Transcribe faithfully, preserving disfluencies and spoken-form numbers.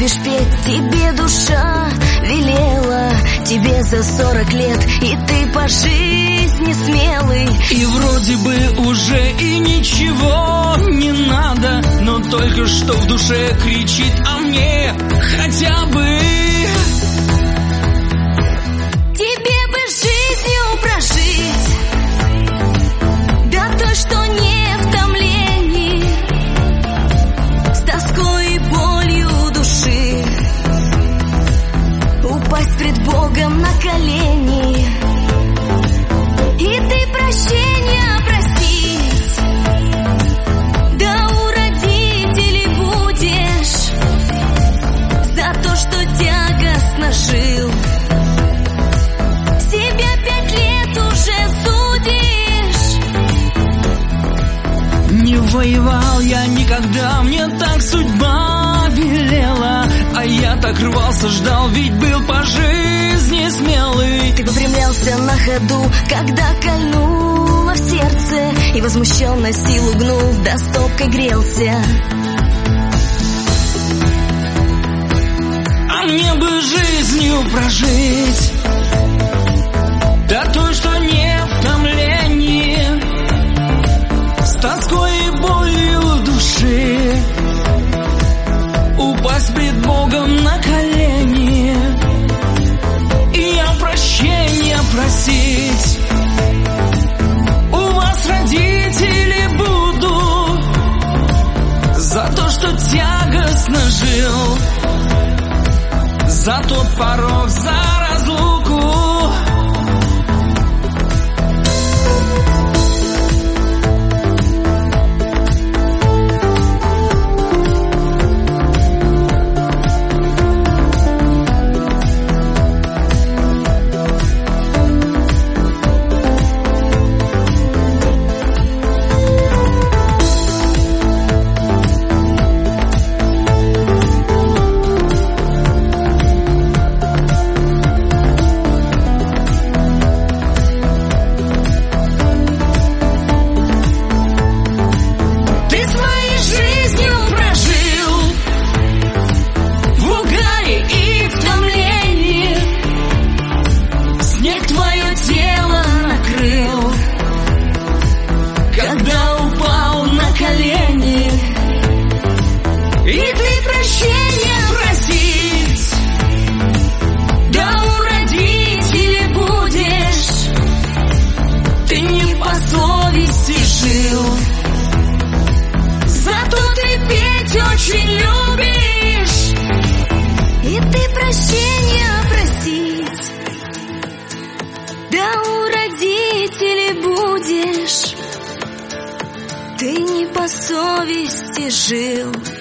будешь петь, тебе душа велела. Тебе за сорок лет, и ты по жизни смелый. И вроде бы уже и ничего не надо, но только что в душе кричит о мне хотя бы. Тебе бы жизнью прожить, да той, что не в томлении, с тоской и болью души, упасть пред Богом на колени, и ты прощения просить, да у родителей будешь за то, что тягостно жил. Себя пять лет уже судишь. Не воевал я никогда, мне так судьба велела, а я так рвался, ждал, ведь был по жизни смелый. Ты выпрямлялся на ходу, когда кольнуло в сердце, и возмущенно силу гнул, да стопкой грелся. А мне бы жизнью прожить, да той, что не в томлении, с тоской и болью души, упасть пред Богом на колени, и я прощения просить. У вас, родители, буду за то, что тягостно жил, за тот порог, за разлуку. Зато ты петь очень любишь, и ты прощения просить, да у родителей будешь. Ты не по совести жил.